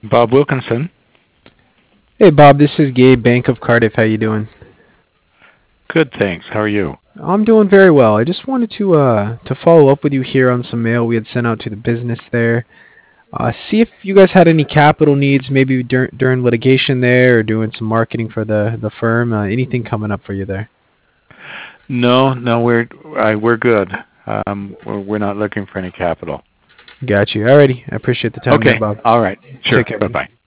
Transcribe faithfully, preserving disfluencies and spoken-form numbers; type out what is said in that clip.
Bob Wilkinson. Hey Bob, this is Gabe, Bank of Cardiff. How you doing? Good, thanks. How are you? I'm doing very well. I just wanted to uh to follow up with you here on some mail we had sent out to the business there. Uh, see if you guys had any capital needs, maybe dur- during litigation there, or doing some marketing for the the firm. Uh, anything coming up for you there? No, no, we're uh, we're good. Um, we're, we're not looking for any capital. Got you. Alrighty. I appreciate the time there, Okay. Bob. All right. Sure. Take care, Bye buddy. bye.